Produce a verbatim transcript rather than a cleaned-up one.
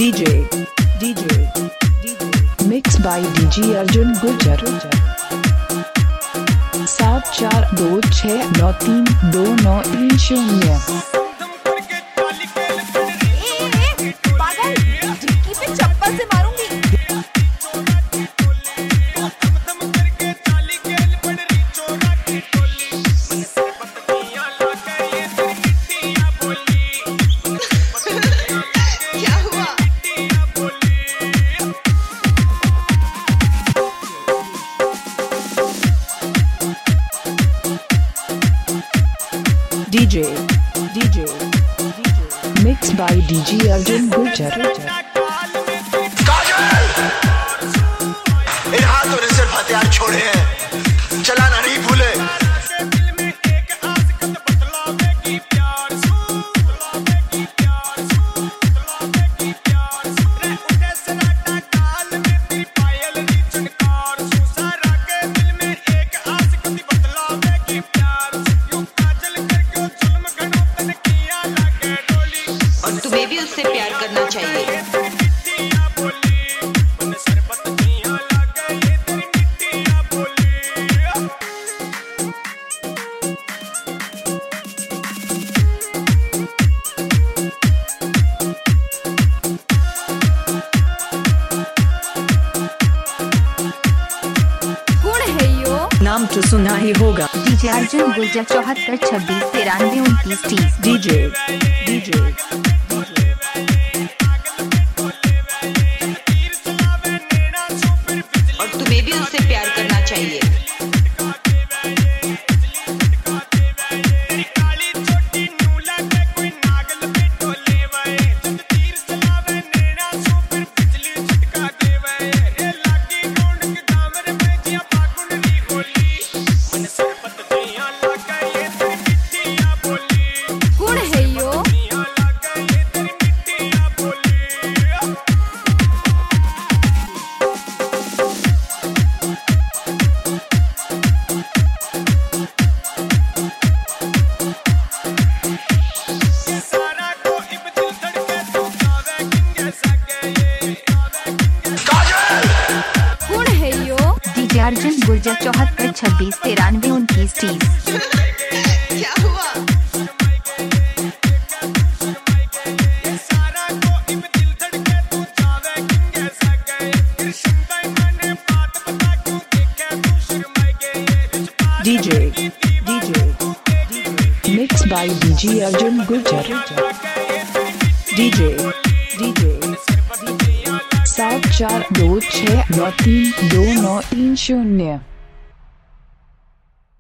DJ DJ mix by DJ Arjun Gurjar. सात चार दो छः नौ तीन दो नौ तीन शून्य। चप्पल से मारूंगी। क्या हुआ? DJ DJ mix by DJ Arjun Gurjar. इन हाथों ने सिर्फ हथियार छोड़े हैं, चलाना नहीं भूले। तुम्हें भी उससे प्यार करना चाहिए। नाम तो सुना ही होगा। डीजे अर्जुन गुर्जर चौहत्तर छब्बीस तिरानवे उनतीस तीस। डीजे डीजे और तुम्हें भी उससे प्यार करना चाहिए। अर्जुन गुर्जर चौहत्तर छब्बीस तिरानवे उनतीस तीस। क्या हुआ? DJ DJ mix by DJ Arjun Gurjar. DJ DJ सात चार दो छः नौ तीन दो नौ तीन शून्य।